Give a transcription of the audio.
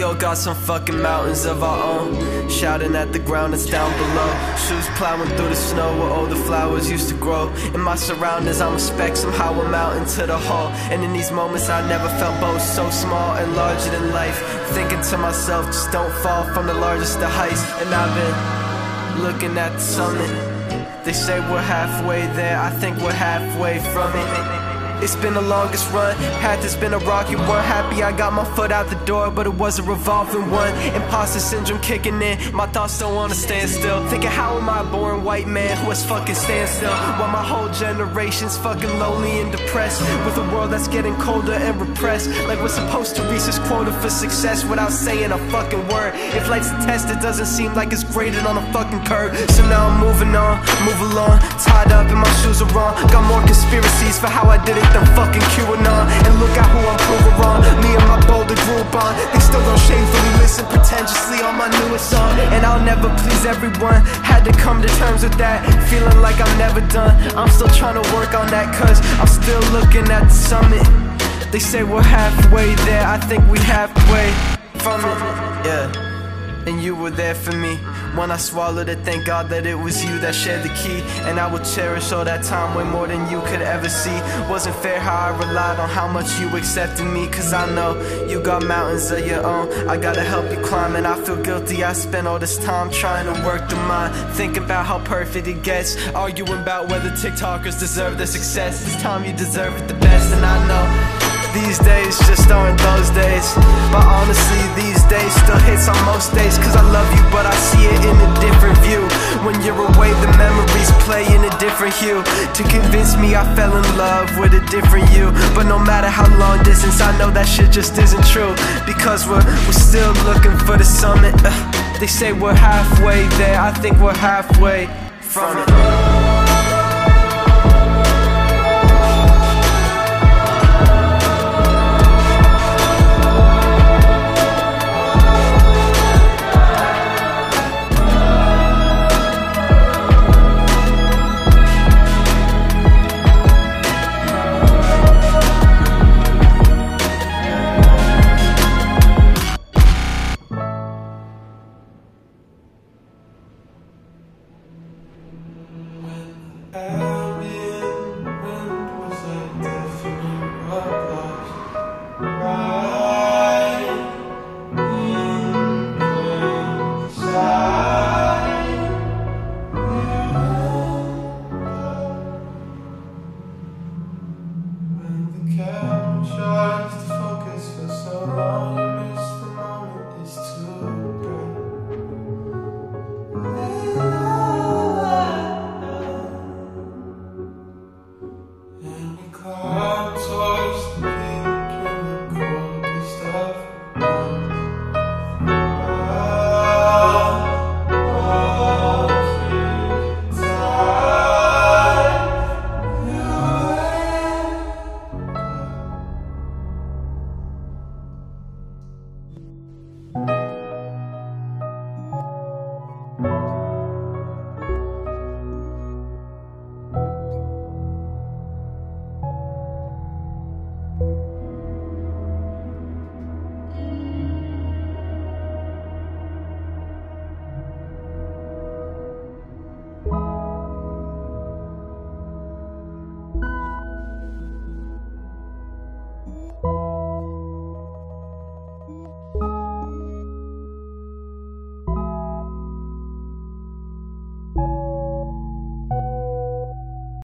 know, got some fucking mountains of our own, shouting at the ground that's down below. Shoes plowing through the snow where all the flowers used to grow. In my surroundings I'm a speck, somehow I'm out into the whole. And in these moments I never felt both so small and larger than life. Thinking to myself, just don't fall from the largest of heights. And I've been looking at the summit. They say we're halfway there, I think we're halfway from it. It's been the longest run, path has been a rocky one. Happy I got my foot out the door, but it was a revolving one. Imposter syndrome kicking in, my thoughts don't wanna stand still. Thinking how am I a born white man who was fucking standstill, while my whole generation's fucking lonely and depressed, with a world that's getting colder and repressed. Like we're supposed to reach this quota for success without saying a fucking word. If life's a test, it doesn't seem like it's graded on a fucking curve. So now I'm moving on, move along, tied up and my shoes are wrong. Got more conspiracies for how I did it than fucking QAnon. And look at who I'm proving wrong, me and my Boulder Groupon. They still don't shamefully listen pretentiously on my newest song. And I'll never please everyone, had to come to terms with that. Feeling like I'm never done, I'm still trying to work on that, cause I'm still looking at the summit. They say we're halfway there, I think we halfway from it, yeah. And you were there for me when I swallowed it. Thank God that it was you that shared the key. And I will cherish all that time way more than you could ever see. Wasn't fair how I relied on how much you accepted me, cause I know you got mountains of your own, I gotta help you climb. And I feel guilty I spent all this time trying to work through mine, thinking about how perfect it gets, arguing about whether TikTokers deserve their success. This time you deserve it the best. And I know these days just aren't those days, but honestly these days still hits on most days. Cause I love you but I see it in a different view. When you're away the memories play in a different hue, to convince me I fell in love with a different you. But no matter how long distance, I know that shit just isn't true, because we're still looking for the summit. They say we're halfway there, I think we're halfway from it.